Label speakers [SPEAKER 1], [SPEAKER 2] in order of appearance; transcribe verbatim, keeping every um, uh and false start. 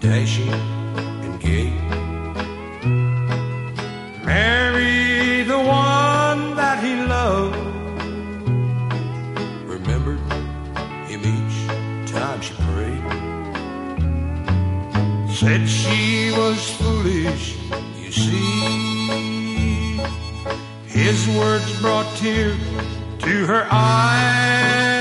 [SPEAKER 1] dashing and gay. Marry the one that he loved, remembered him each time she prayed. Said she was foolish, you see. His words brought tears to her eyes.